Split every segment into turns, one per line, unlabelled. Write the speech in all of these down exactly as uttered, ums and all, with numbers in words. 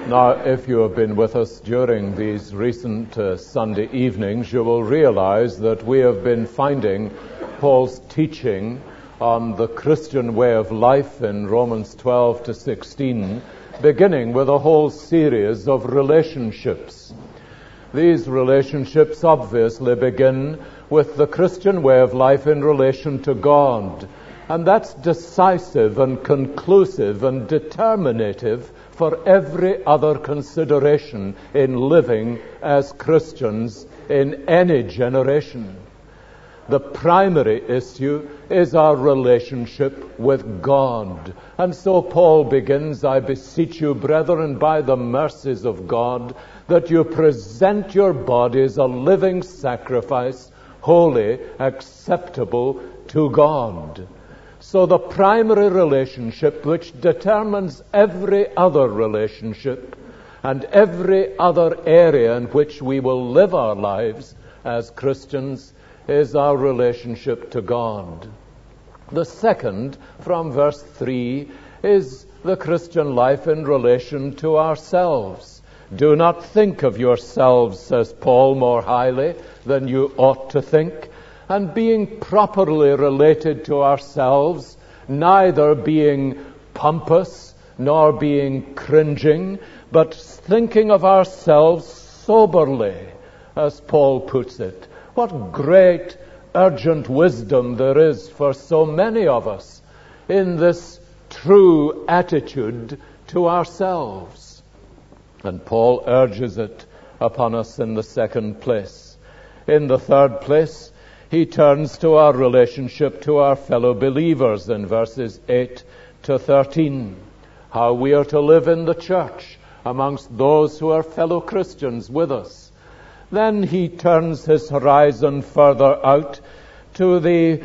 Now, if you have been with us during these recent uh, Sunday evenings, you will realize that we have been finding Paul's teaching on the Christian way of life in Romans twelve to sixteen, beginning with a whole series of relationships. These relationships obviously begin with the Christian way of life in relation to God, and that's decisive and conclusive and determinative for every other consideration in living as Christians in any generation. The primary issue is our relationship with God. And so Paul begins, I beseech you, brethren, by the mercies of God, that you present your bodies a living sacrifice, holy, acceptable to God. So the primary relationship which determines every other relationship and every other area in which we will live our lives as Christians is our relationship to God. The second, from verse three, is the Christian life in relation to ourselves. Do not think of yourselves, says Paul, more highly than you ought to think, and being properly related to ourselves, neither being pompous nor being cringing, but thinking of ourselves soberly, as Paul puts it. What great, urgent wisdom there is for so many of us in this true attitude to ourselves. And Paul urges it upon us in the second place. In the third place, he turns to our relationship to our fellow believers in verses eight to thirteen. How we are to live in the church amongst those who are fellow Christians with us. Then he turns his horizon further out to the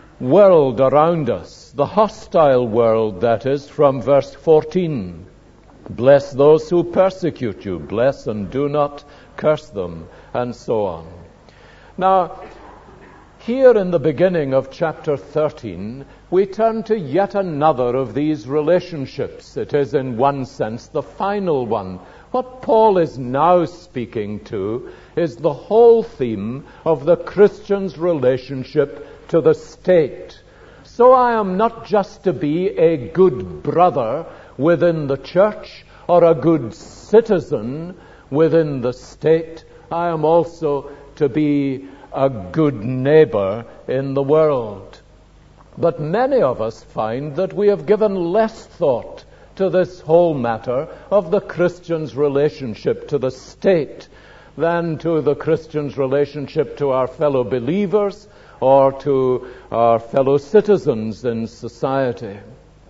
world around us, the hostile world, that is, from verse fourteen. Bless those who persecute you, bless and do not curse them, and so on. Now, here in the beginning of chapter thirteen, we turn to yet another of these relationships. It is in one sense the final one. What Paul is now speaking to is the whole theme of the Christian's relationship to the state. So I am not just to be a good brother within the church or a good citizen within the state. I am also to be a good neighbor in the world. But many of us find that we have given less thought to this whole matter of the Christian's relationship to the state than to the Christian's relationship to our fellow believers or to our fellow citizens in society.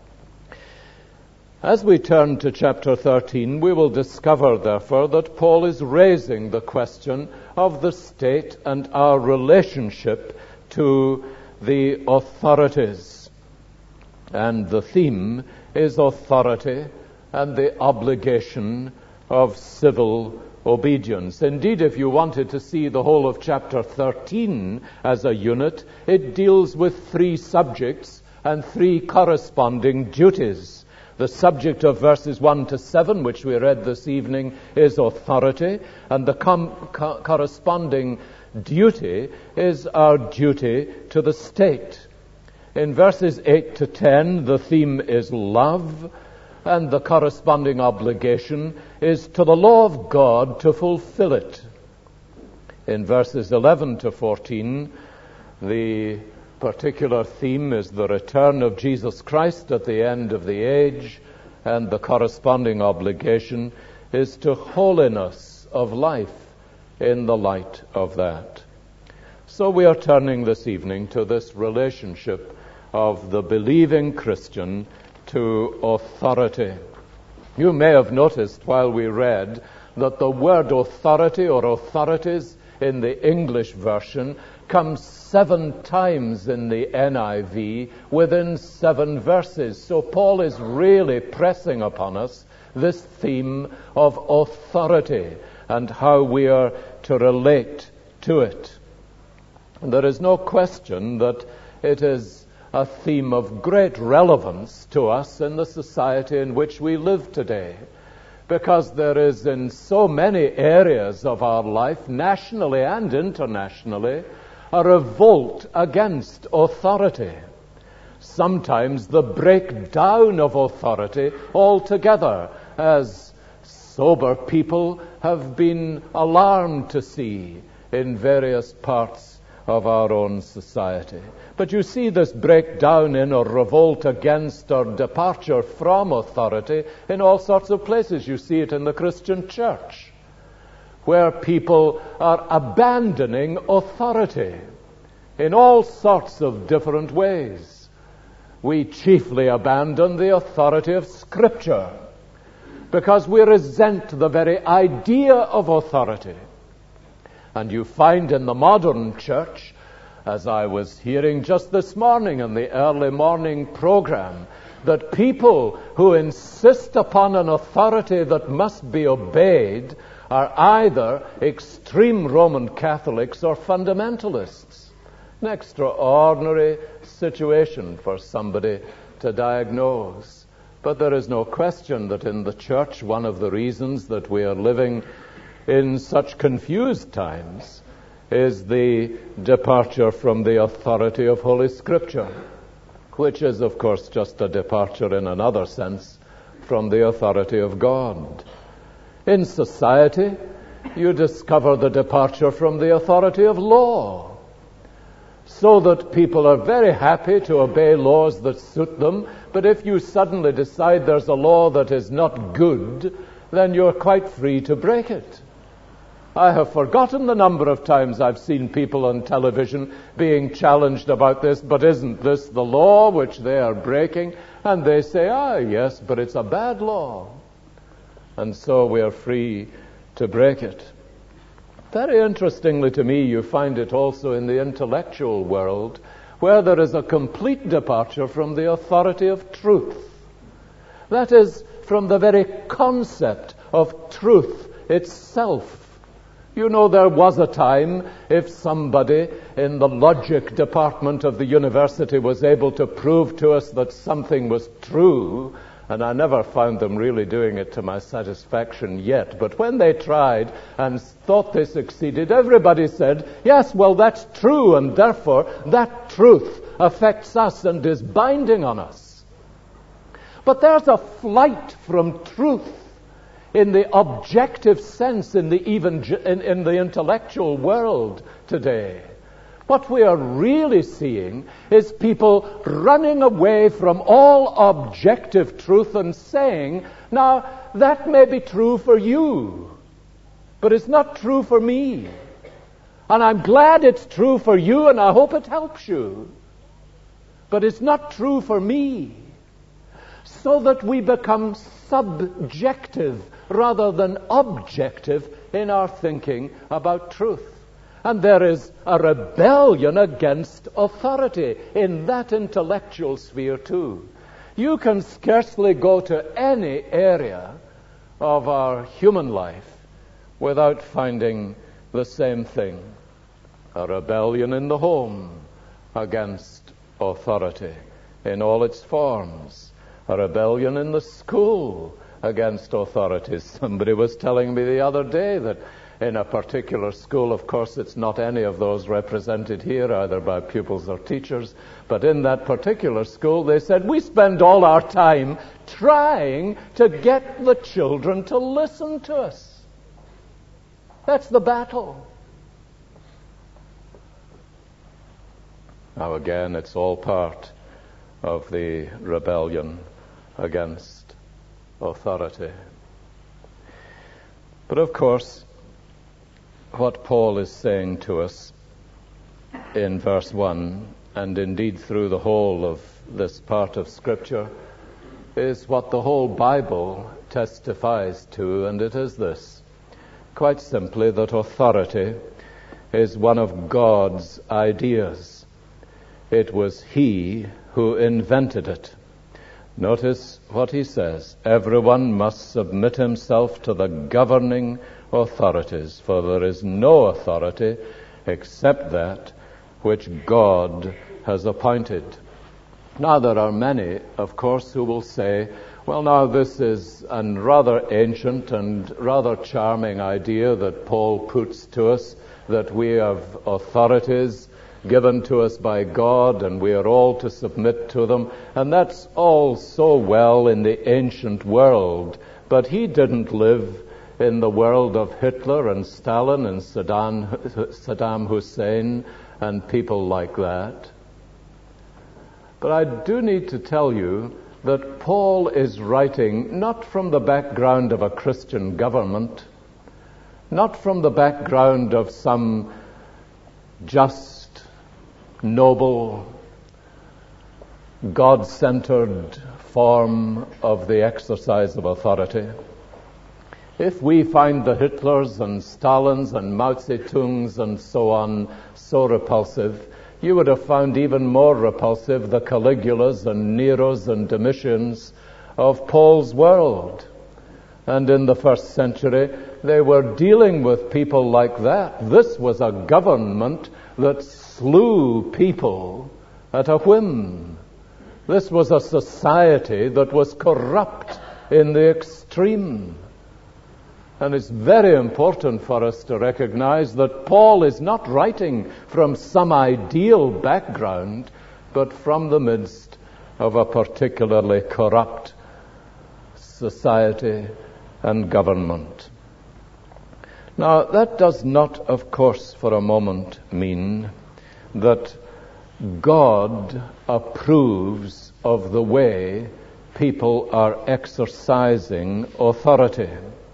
As we turn to chapter thirteen, we will discover, therefore, that Paul is raising the question of the state and our relationship to the authorities. And the theme is authority and the obligation of civil obedience. Indeed, if you wanted to see the whole of chapter thirteen as a unit, it deals with three subjects and three corresponding duties. The subject of verses one to seven, which we read this evening, is authority, and the com- co- corresponding duty is our duty to the state. In verses eight to ten, the theme is love, and the corresponding obligation is to the law of God to fulfill it. In verses eleven to fourteen, the particular theme is the return of Jesus Christ at the end of the age, and the corresponding obligation is to holiness of life in the light of that. So we are turning this evening to this relationship of the believing Christian to authority. You may have noticed while we read that the word authority or authorities in the English version comes seven times in the N I V within seven verses. So Paul is really pressing upon us this theme of authority and how we are to relate to it. And there is no question that it is a theme of great relevance to us in the society in which we live today. because there is in so many areas of our life, nationally and internationally, a revolt against authority. Sometimes the breakdown of authority altogether, as sober people have been alarmed to see in various parts of our own society. But you see this breakdown in or revolt against or departure from authority in all sorts of places. You see it in the Christian church, where people are abandoning authority in all sorts of different ways. We chiefly abandon the authority of Scripture because we resent the very idea of authority. And you find in the modern church, as I was hearing just this morning in the early morning program, that people who insist upon an authority that must be obeyed are either extreme Roman Catholics or fundamentalists. An extraordinary situation for somebody to diagnose. But there is no question that in the church, one of the reasons that we are living in such confused times is the departure from the authority of Holy Scripture, which is, of course, just a departure in another sense from the authority of God. In society, you discover the departure from the authority of law, so that people are very happy to obey laws that suit them, but if you suddenly decide there's a law that is not good, then you're quite free to break it. I have forgotten the number of times I've seen people on television being challenged about this, but isn't this the law which they are breaking? And they say, ah, yes, but it's a bad law. And so we are free to break it. Very interestingly to me, you find it also in the intellectual world, where there is a complete departure from the authority of truth. That is, from the very concept of truth itself. You know, there was a time if somebody in the logic department of the university was able to prove to us that something was true, and I never found them really doing it to my satisfaction yet, but when they tried and thought they succeeded, everybody said, yes, well, that's true, and therefore that truth affects us and is binding on us. But there's a flight from truth in the objective sense, in the even in, in the intellectual world today. What we are really seeing is people running away from all objective truth and saying, now, that may be true for you, but it's not true for me. And I'm glad it's true for you, and I hope it helps you. But it's not true for me. So that we become subjective rather than objective in our thinking about truth. And there is a rebellion against authority in that intellectual sphere too. You can scarcely go to any area of our human life without finding the same thing. A rebellion in the home against authority in all its forms. A rebellion in the school against authorities. Somebody was telling me the other day that in a particular school, of course, it's not any of those represented here, either by pupils or teachers, but in that particular school, they said, we spend all our time trying to get the children to listen to us. That's the battle. Now again, it's all part of the rebellion against authority. But of course, what Paul is saying to us in verse one, and indeed through the whole of this part of Scripture, is what the whole Bible testifies to, and it is this. Quite simply, that authority is one of God's ideas. It was He who invented it. Notice what he says. Everyone must submit himself to the governing authorities, for there is no authority except that which God has appointed. Now, there are many, of course, who will say, well, now this is a rather ancient and rather charming idea that Paul puts to us, that we have authorities given to us by God and we are all to submit to them. And that's all so well in the ancient world. But he didn't live in the world of Hitler and Stalin and Saddam, Saddam Hussein and people like that. But I do need to tell you that Paul is writing not from the background of a Christian government, not from the background of some just, noble, God-centered form of the exercise of authority. If we find the Hitlers and Stalins and Mao Zedongs and so on so repulsive, you would have found even more repulsive the Caligulas and Neros and Domitians of Paul's world. And in the first century, they were dealing with people like that. This was a government that slew people at a whim. This was a society that was corrupt in the extreme. And it's very important for us to recognize that Paul is not writing from some ideal background, but from the midst of a particularly corrupt society and government. Now, that does not, of course, for a moment mean that God approves of the way people are exercising authority.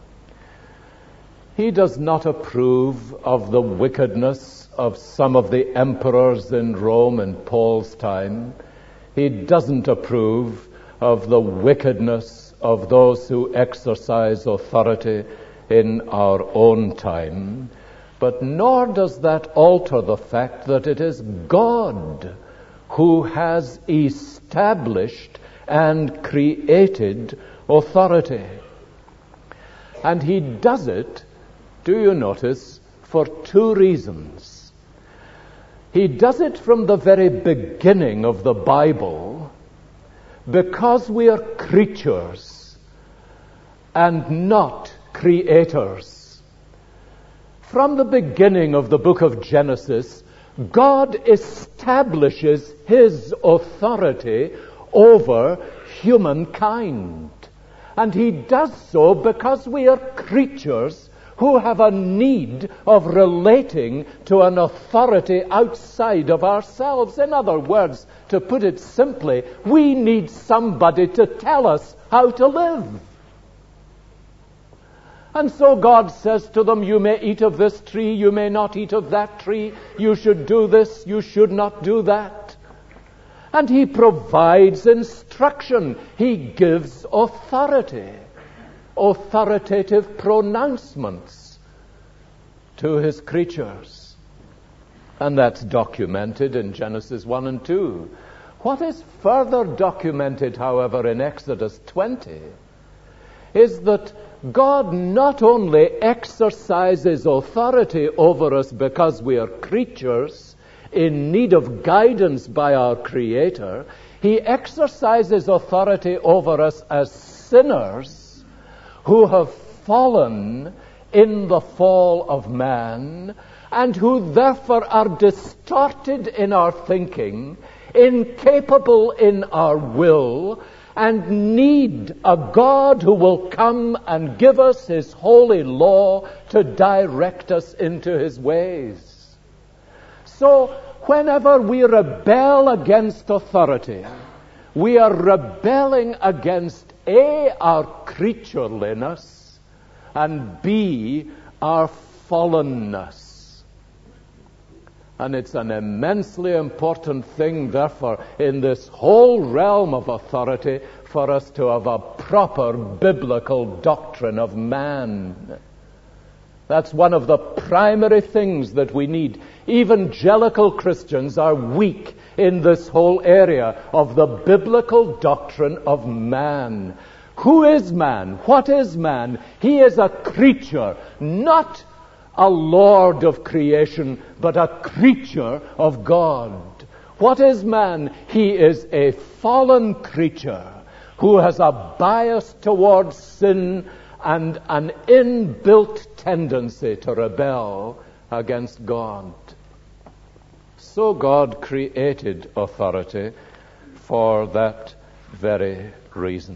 He does not approve of the wickedness of some of the emperors in Rome in Paul's time. He doesn't approve of the wickedness of those who exercise authority in our own time. But nor does that alter the fact that it is God who has established and created authority. And he does it, do you notice, for two reasons. He does it from the very beginning of the Bible because we are creatures and not creators. From the beginning of the book of Genesis, God establishes his authority over humankind. And he does so because we are creatures who have a need of relating to an authority outside of ourselves. In other words, to put it simply, we need somebody to tell us how to live. And so God says to them, you may eat of this tree, you may not eat of that tree, you should do this, you should not do that. And he provides instruction. He gives authority, authoritative pronouncements to his creatures. And that's documented in Genesis one and two. What is further documented, however, in Exodus twenty is that God not only exercises authority over us because we are creatures in need of guidance by our Creator, he exercises authority over us as sinners who have fallen in the fall of man and who therefore are distorted in our thinking, incapable in our will, and need a God who will come and give us his holy law to direct us into his ways. So, whenever we rebel against authority, we are rebelling against A, our creatureliness, and B, our fallenness. And it's an immensely important thing, therefore, in this whole realm of authority, for us to have a proper biblical doctrine of man. That's one of the primary things that we need. Evangelical Christians are weak in this whole area of the biblical doctrine of man. Who is man? What is man? He is a creature, not a lord of creation, but a creature of God. What is man? He is a fallen creature who has a bias towards sin and an inbuilt tendency to rebel against God. So God created authority for that very reason.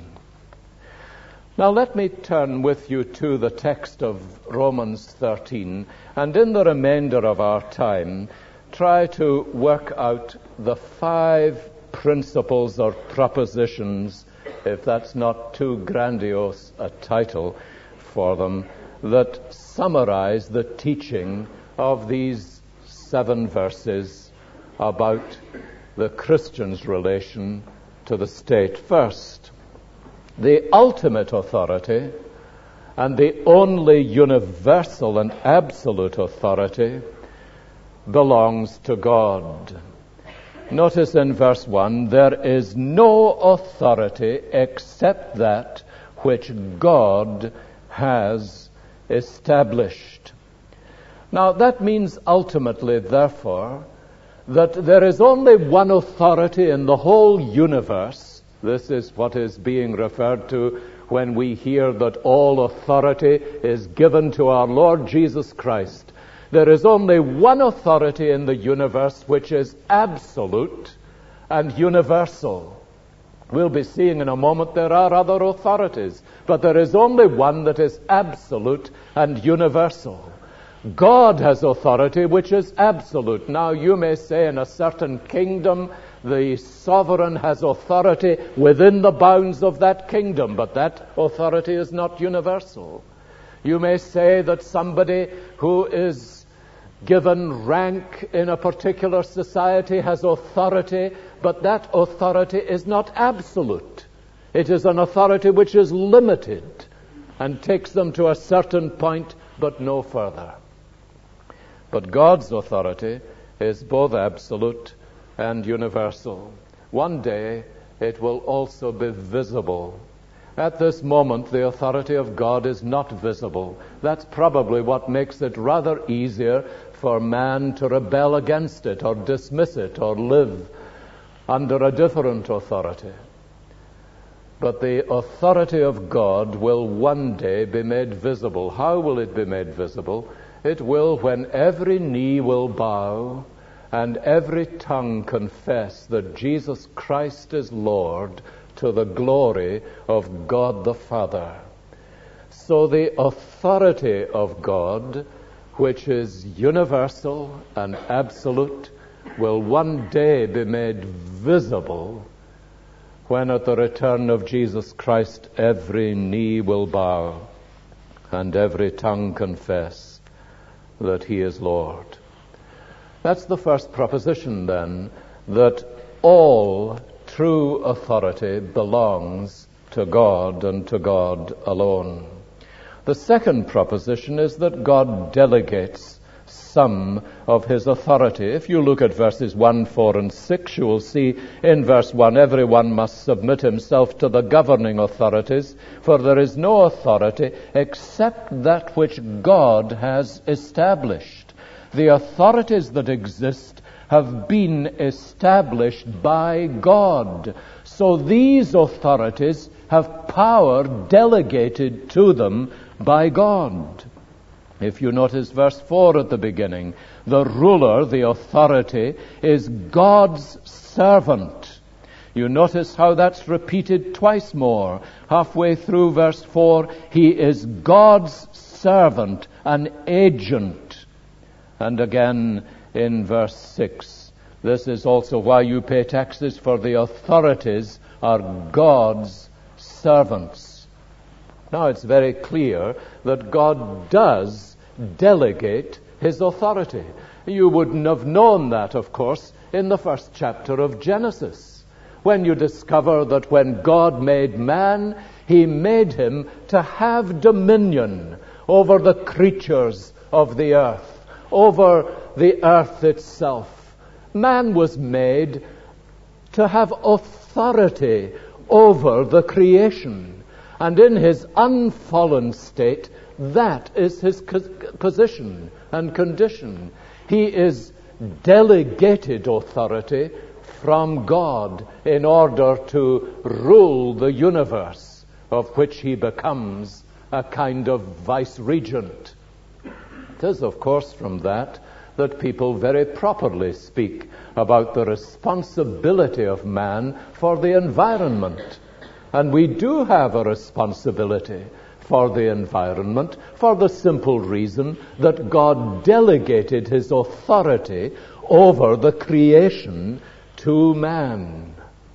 Now let me turn with you to the text of Romans thirteen, and in the remainder of our time, try to work out the five principles or propositions, if that's not too grandiose a title for them, that summarize the teaching of these seven verses about the Christian's relation to the state. First, the ultimate authority and the only universal and absolute authority belongs to God. Notice in verse one, there is no authority except that which God has established. Now that means ultimately, therefore, that there is only one authority in the whole universe. This is what is being referred to when we hear that all authority is given to our Lord Jesus Christ. There is only one authority in the universe which is absolute and universal. We'll be seeing in a moment there are other authorities, but there is only one that is absolute and universal. God has authority which is absolute. Now you may say in a certain kingdom the sovereign has authority within the bounds of that kingdom, but that authority is not universal. You may say that somebody who is given rank in a particular society has authority, but that authority is not absolute. It is an authority which is limited and takes them to a certain point, but no further. But God's authority is both absolute and universal. One day it will also be visible. At this moment, the authority of God is not visible. That's probably what makes it rather easier for man to rebel against it or dismiss it or live under a different authority. But the authority of God will one day be made visible. How will it be made visible? It will when every knee will bow and every tongue confess that Jesus Christ is Lord, to the glory of God the Father. So the authority of God, which is universal and absolute, will one day be made visible when at the return of Jesus Christ every knee will bow and every tongue confess that He is Lord. That's the first proposition then, that all true authority belongs to God and to God alone. The second proposition is that God delegates some of His authority. If you look at verses one, four, and six, you will see in verse one, everyone must submit himself to the governing authorities, for there is no authority except that which God has established. The authorities that exist have been established by God. So these authorities have power delegated to them by God. If you notice verse four at the beginning, the ruler, the authority, is God's servant. You notice how that's repeated twice more. Halfway through verse four, he is God's servant, an agent. And again in verse six, this is also why you pay taxes, for the authorities are God's servants. Now it's very clear that God does delegate His authority. You wouldn't have known that, of course, in the first chapter of Genesis, when you discover that when God made man, He made him to have dominion over the creatures of the earth, over the earth itself. Man was made to have authority over the creation. And in his unfallen state, that is his position and condition. He is delegated authority from God in order to rule the universe, of which he becomes a kind of vice-regent. It is, of course, from that that people very properly speak about the responsibility of man for the environment. And we do have a responsibility for the environment for the simple reason that God delegated his authority over the creation to man.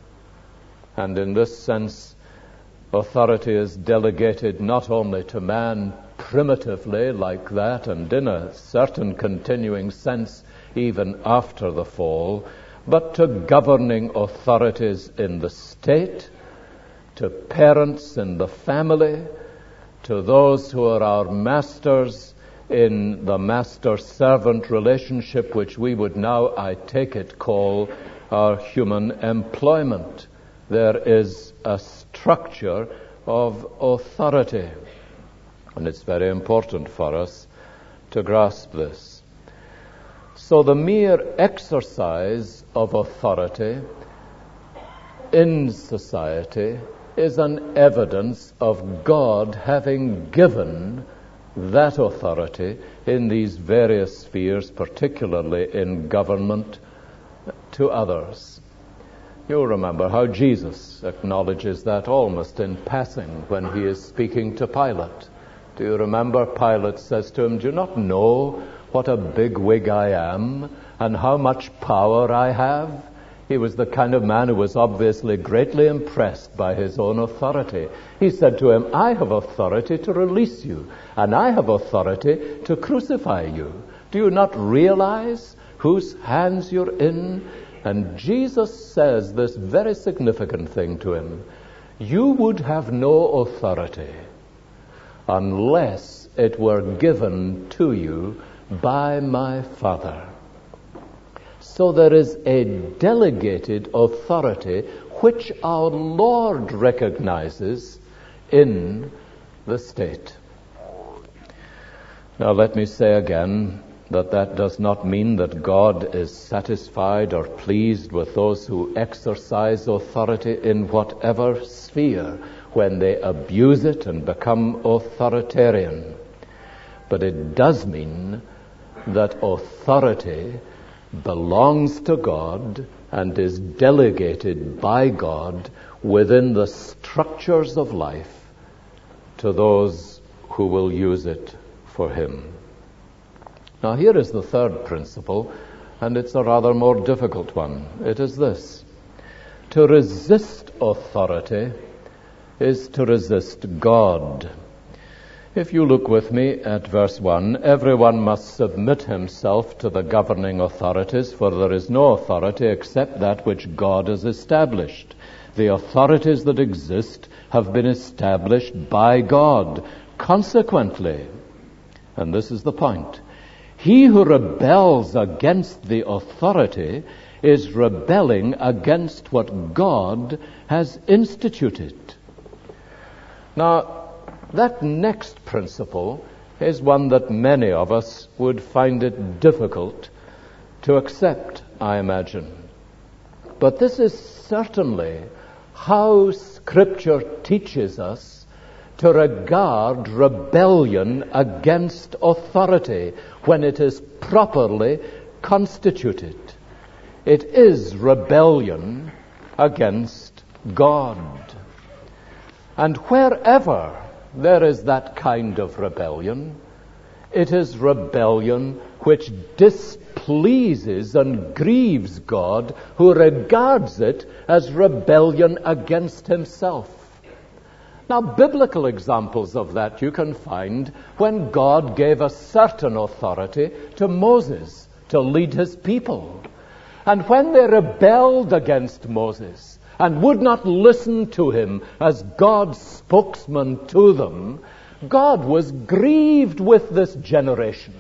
And in this sense, authority is delegated not only to man primitively like that, and in a certain continuing sense even after the fall, but to governing authorities in the state, to parents in the family, to those who are our masters in the master-servant relationship, which we would now, I take it, call our human employment. There is a structure of authority, and it's very important for us to grasp this. So the mere exercise of authority in society is an evidence of God having given that authority in these various spheres, particularly in government, to others. You'll remember how Jesus acknowledges that almost in passing when he is speaking to Pilate. Do you remember Pilate says to him, "Do you not know what a big wig I am and how much power I have?" He was the kind of man who was obviously greatly impressed by his own authority. He said to him, "I have authority to release you, and I have authority to crucify you. Do you not realize whose hands you're in?" And Jesus says this very significant thing to him: "You would have no authority unless it were given to you by my Father." So there is a delegated authority which our Lord recognizes in the state. Now let me say again that that does not mean that God is satisfied or pleased with those who exercise authority in whatever sphere when they abuse it and become authoritarian. But it does mean that authority belongs to God and is delegated by God within the structures of life to those who will use it for him. Now here is the third principle, and it's a rather more difficult one. It is this: to resist authority is to resist God. If you look with me at verse one, "Everyone must submit himself to the governing authorities, for there is no authority except that which God has established. The authorities that exist have been established by God. Consequently," and this is the point, "he who rebels against the authority is rebelling against what God has instituted." Now, that next principle is one that many of us would find it difficult to accept, I imagine. But this is certainly how Scripture teaches us to regard rebellion against authority when it is properly constituted. It is rebellion against God. And wherever there is that kind of rebellion, it is rebellion which displeases and grieves God, who regards it as rebellion against himself. Now, biblical examples of that you can find when God gave a certain authority to Moses to lead his people. And when they rebelled against Moses and would not listen to him as God's spokesman to them, God was grieved with this generation.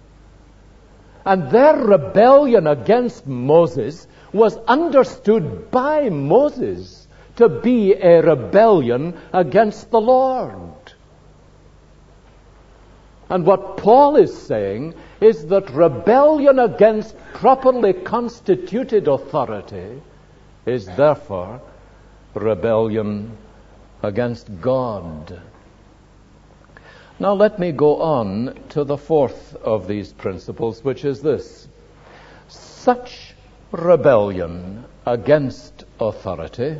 And their rebellion against Moses was understood by Moses to be a rebellion against the Lord. And what Paul is saying is that rebellion against properly constituted authority is therefore rebellion against God. Now let me go on to the fourth of these principles, which is this. Such rebellion against authority,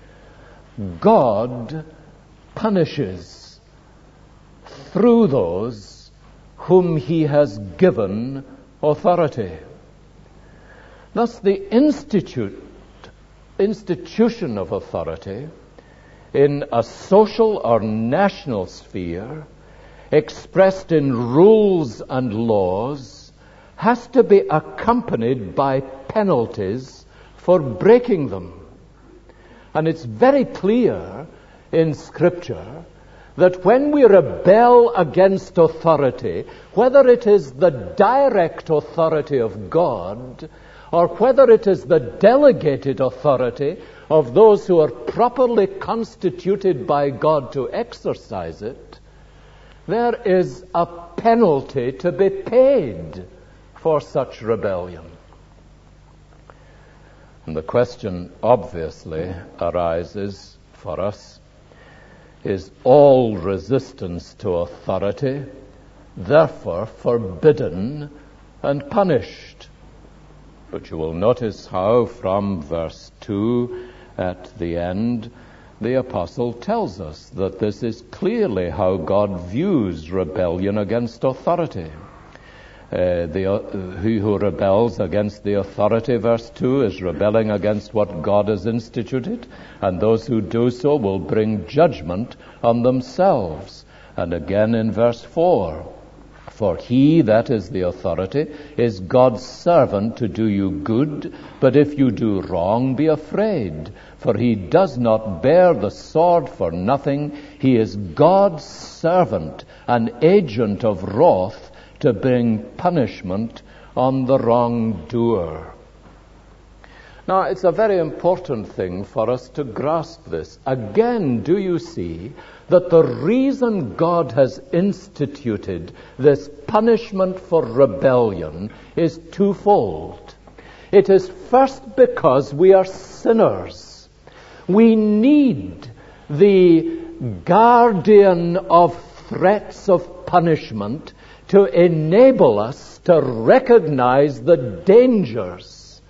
God punishes through those whom he has given authority. Thus, the institute, institution of authority in a social or national sphere, expressed in rules and laws, has to be accompanied by penalties for breaking them. And it's very clear in Scripture that when we rebel against authority, whether it is the direct authority of God or whether it is the delegated authority of those who are properly constituted by God to exercise it, there is a penalty to be paid for such rebellion. And the question obviously arises for us, is all resistance to authority therefore forbidden and punished? But you will notice how from verse two at the end, the apostle tells us that this is clearly how God views rebellion against authority. Uh, the, uh, he who rebels against the authority, verse two, is rebelling against what God has instituted, and those who do so will bring judgment on themselves. And again in verse four, for he, that is the authority, is God's servant to do you good, but if you do wrong, be afraid, for he does not bear the sword for nothing. He is God's servant, an agent of wrath, to bring punishment on the wrongdoer. Now, it's a very important thing for us to grasp this. Again, do you see that the reason God has instituted this punishment for rebellion is twofold? It is first because we are sinners. We need the guardian of threats of punishment to enable us to recognize the dangers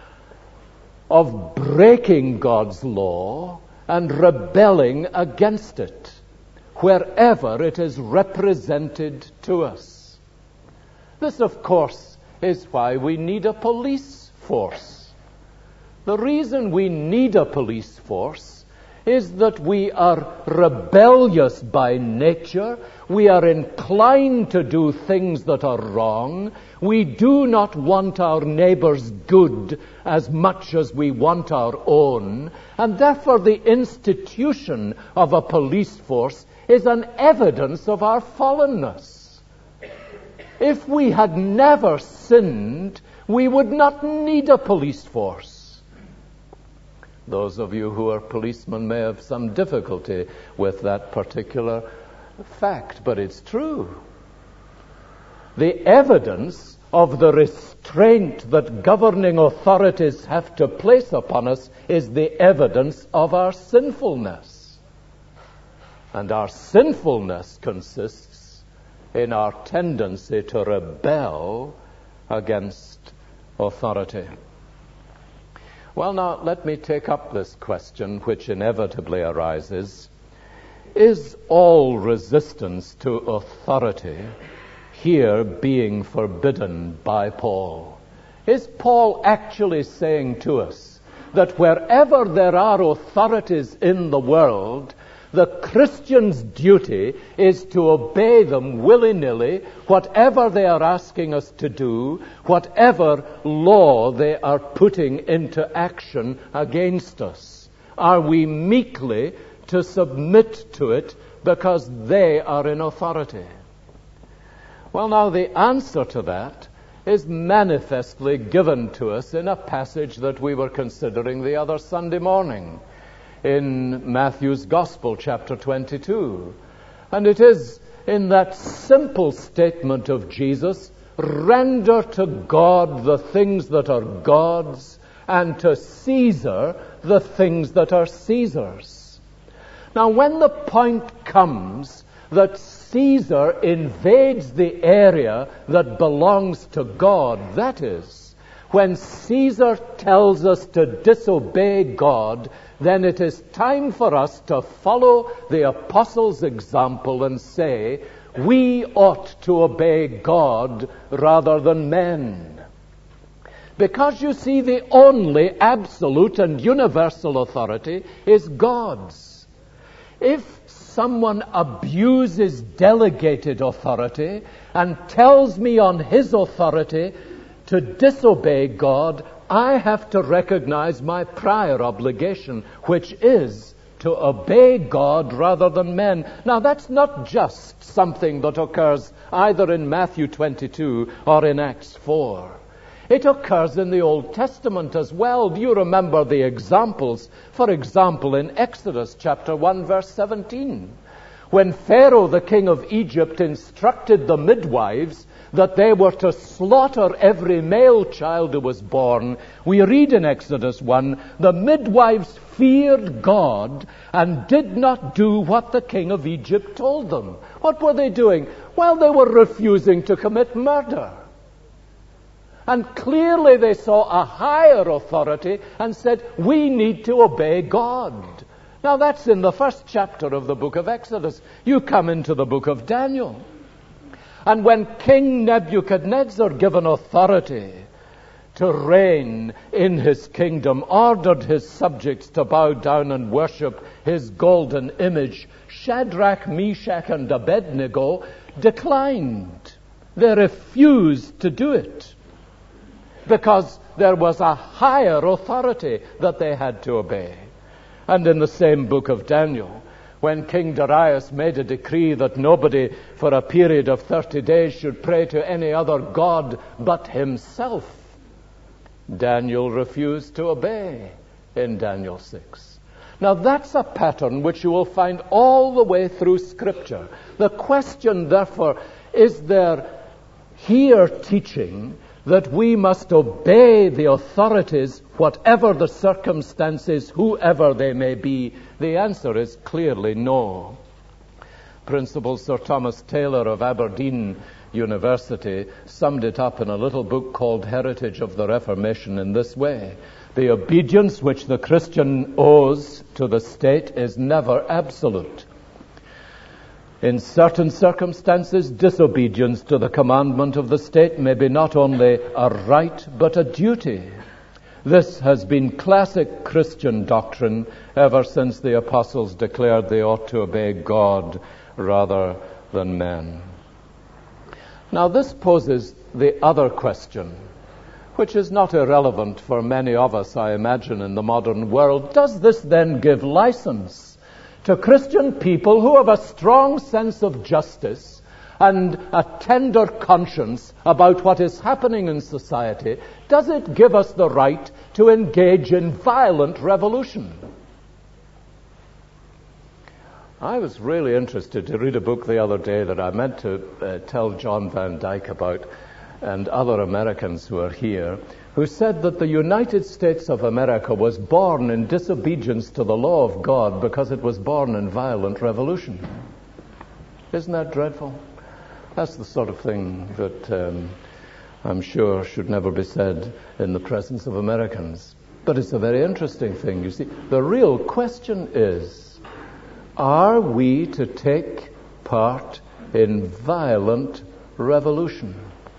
of breaking God's law and rebelling against it, wherever it is represented to us. This, of course, is why we need a police force. The reason we need a police force is that we are rebellious by nature. We are inclined to do things that are wrong. We do not want our neighbor's good as much as we want our own. And therefore the institution of a police force is an evidence of our fallenness. If we had never sinned, we would not need a police force. Those of you who are policemen may have some difficulty with that particular fact, but it's true. The evidence of the restraint that governing authorities have to place upon us is the evidence of our sinfulness. And our sinfulness consists in our tendency to rebel against authority. Well, now, let me take up this question, which inevitably arises. Is all resistance to authority here being forbidden by Paul? Is Paul actually saying to us that wherever there are authorities in the world, the Christian's duty is to obey them willy-nilly, whatever they are asking us to do, whatever law they are putting into action against us? Are we meekly to submit to it because they are in authority? Well, now, the answer to that is manifestly given to us in a passage that we were considering the other Sunday morning, in Matthew's Gospel, chapter twenty-two. And it is in that simple statement of Jesus render to God the things that are God's, and to Caesar the things that are Caesar's. Now, when the point comes that Caesar invades the area that belongs to God, that is, when Caesar tells us to disobey God, then it is time for us to follow the apostles' example and say, we ought to obey God rather than men. Because you see, the only absolute and universal authority is God's. If someone abuses delegated authority and tells me on his authority to disobey God, I have to recognize my prior obligation, which is to obey God rather than men. Now, that's not just something that occurs either in Matthew twenty-two or in Acts four. It occurs in the Old Testament as well. Do you remember the examples? For example, in Exodus chapter one, verse seventeen, when Pharaoh, the king of Egypt, instructed the midwives that they were to slaughter every male child who was born, we read in Exodus one, the midwives feared God and did not do what the king of Egypt told them. What were they doing? Well, they were refusing to commit murder. And clearly they saw a higher authority and said, we need to obey God. Now, that's in the first chapter of the book of Exodus. You come into the book of Daniel. And when King Nebuchadnezzar, given authority to reign in his kingdom, ordered his subjects to bow down and worship his golden image, Shadrach, Meshach, and Abednego declined. They refused to do it because there was a higher authority that they had to obey. And in the same book of Daniel, when King Darius made a decree that nobody for a period of thirty days should pray to any other god but himself, Daniel refused to obey in Daniel six. Now, that's a pattern which you will find all the way through Scripture. The question, therefore, is there here teaching that we must obey the authorities, whatever the circumstances, whoever they may be? The answer is clearly no. Principal Sir Thomas Taylor of Aberdeen University summed it up in a little book called Heritage of the Reformation in this way: the obedience which the Christian owes to the state is never absolute. In certain circumstances, disobedience to the commandment of the state may be not only a right, but a duty. This has been classic Christian doctrine ever since the apostles declared they ought to obey God rather than men. Now, this poses the other question, which is not irrelevant for many of us, I imagine, in the modern world. Does this then give license to Christian people who have a strong sense of justice and a tender conscience about what is happening in society? Does it give us the right to engage in violent revolution? I was really interested to read a book the other day that I meant to uh, tell John Van Dyke about, and other Americans who are here, who said that the United States of America was born in disobedience to the law of God because it was born in violent revolution. Isn't that dreadful? That's the sort of thing that um, I'm sure should never be said in the presence of Americans. But it's a very interesting thing. You see, the real question is, are we to take part in violent revolution?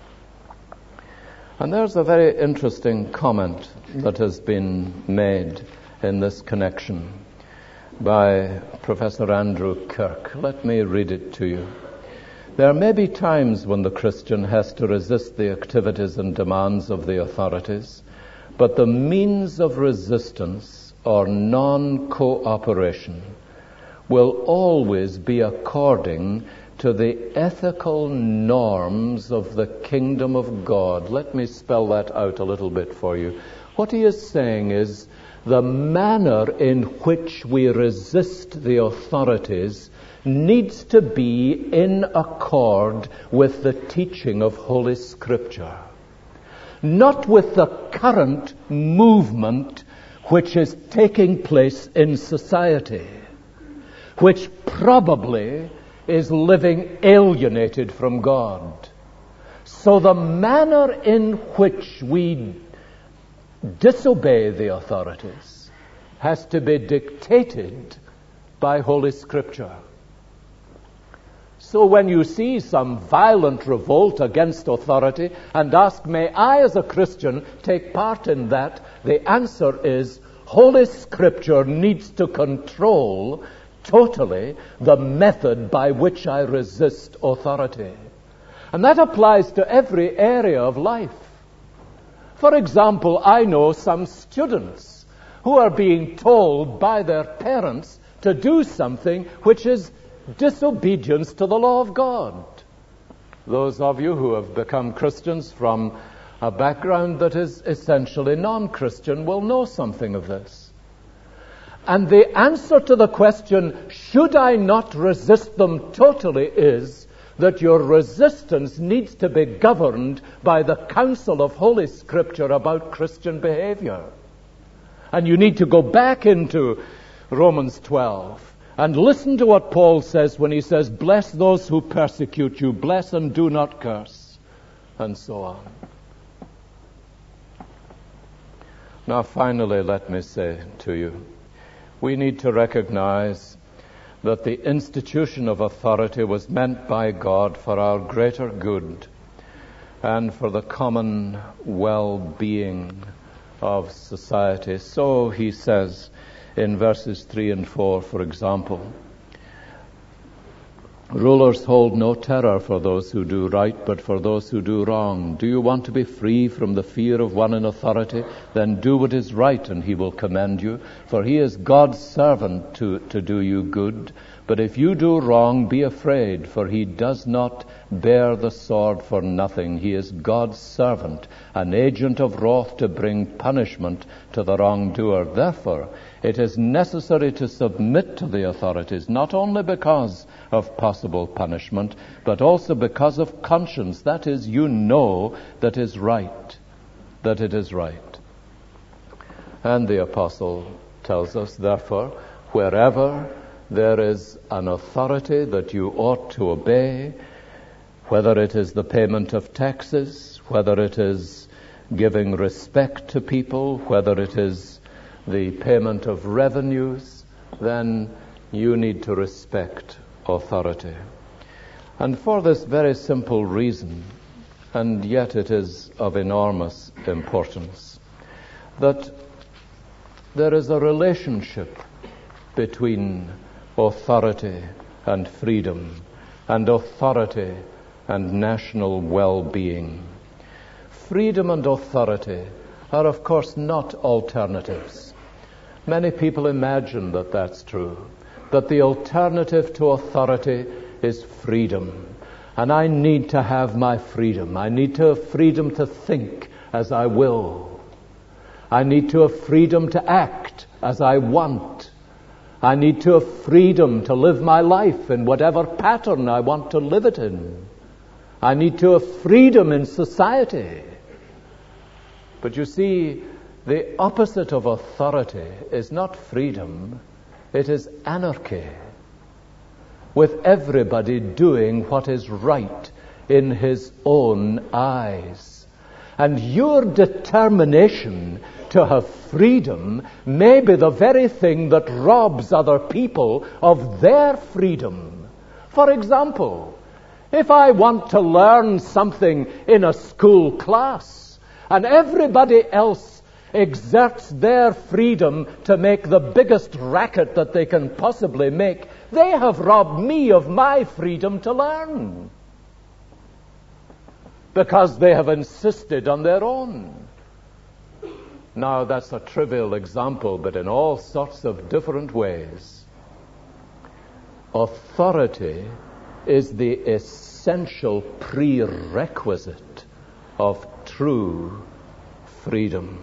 And there's a very interesting comment that has been made in this connection by Professor Andrew Kirk. Let me read it to you. There may be times when the Christian has to resist the activities and demands of the authorities, but the means of resistance or non-cooperation will always be according to the ethical norms of the kingdom of God. Let me spell that out a little bit for you. What he is saying is the manner in which we resist the authorities needs to be in accord with the teaching of Holy Scripture, not with the current movement which is taking place in society, which probably is living alienated from God. So the manner in which we disobey the authorities has to be dictated by Holy Scripture. So when you see some violent revolt against authority and ask, may I as a Christian take part in that? The answer is, Holy Scripture needs to control totally the method by which I resist authority. And that applies to every area of life. For example, I know some students who are being told by their parents to do something which is disobedience to the law of God. Those of you who have become Christians from a background that is essentially non-Christian will know something of this. And the answer to the question, should I not resist them totally, is that your resistance needs to be governed by the counsel of Holy Scripture about Christian behavior. And you need to go back into Romans twelve and listen to what Paul says when he says, bless those who persecute you, bless and do not curse, and so on. Now finally, let me say to you, we need to recognize that the institution of authority was meant by God for our greater good and for the common well-being of society. So he says in verses three and four, for example, rulers hold no terror for those who do right, but for those who do wrong. Do you want to be free from the fear of one in authority? Then do what is right, and he will commend you. For he is God's servant to, to do you good. But if you do wrong, be afraid, for he does not bear the sword for nothing. He is God's servant, an agent of wrath to bring punishment to the wrongdoer. Therefore, it is necessary to submit to the authorities, not only because of possible punishment, but also because of conscience. That is, you know that is right, that it is right. And the apostle tells us, therefore, wherever there is an authority that you ought to obey, whether it is the payment of taxes, whether it is giving respect to people, whether it is the payment of revenues, then you need to respect authority. And for this very simple reason, and yet it is of enormous importance, that there is a relationship between authority and freedom, and authority and national well-being. Freedom and authority are, of course, not alternatives. Many people imagine that that's true, that the alternative to authority is freedom. And I need to have my freedom. I need to have freedom to think as I will. I need to have freedom to act as I want. I need to have freedom to live my life in whatever pattern I want to live it in. I need to have freedom in society. But you see, the opposite of authority is not freedom, it is anarchy, with everybody doing what is right in his own eyes. And your determination to have freedom may be the very thing that robs other people of their freedom. For example, if I want to learn something in a school class and everybody else exerts their freedom to make the biggest racket that they can possibly make, they have robbed me of my freedom to learn, because they have insisted on their own. Now, that's a trivial example, but in all sorts of different ways, authority is the essential prerequisite of true freedom.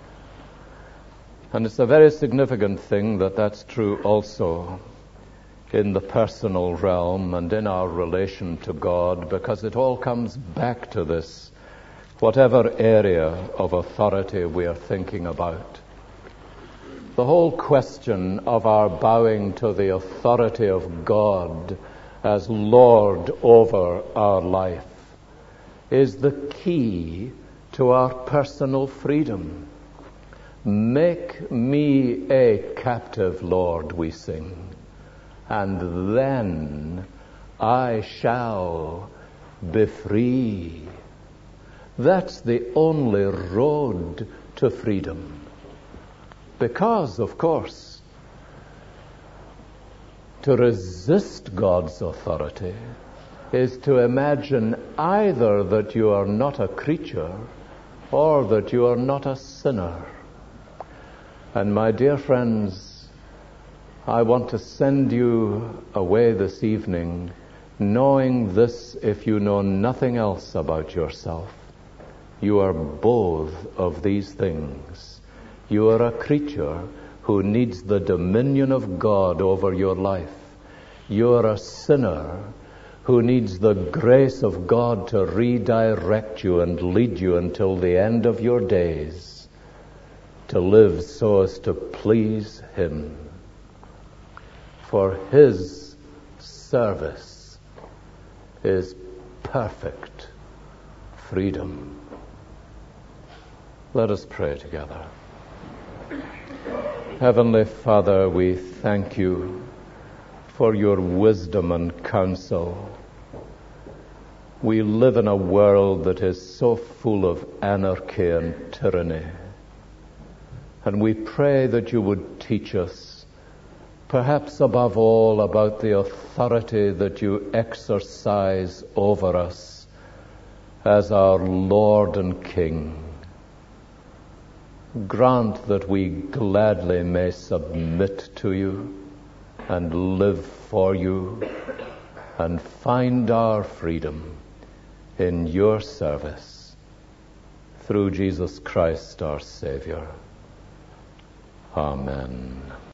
And it's a very significant thing that that's true also in the personal realm and in our relation to God, because it all comes back to this, whatever area of authority we are thinking about. The whole question of our bowing to the authority of God as Lord over our life is the key to our personal freedom. Make me a captive, Lord, we sing, and then I shall be free. That's the only road to freedom. Because, of course, to resist God's authority is to imagine either that you are not a creature or that you are not a sinner. And my dear friends, I want to send you away this evening knowing this, if you know nothing else about yourself. You are both of these things. You are a creature who needs the dominion of God over your life. You are a sinner who needs the grace of God to redirect you and lead you until the end of your days, to live so as to please Him. For His service is perfect freedom. Let us pray together. Heavenly Father, we thank you for your wisdom and counsel. We live in a world that is so full of anarchy and tyranny. And we pray that you would teach us, perhaps above all, about the authority that you exercise over us as our Lord and King. Grant that we gladly may submit to you and live for you and find our freedom in your service through Jesus Christ our Savior. Amen.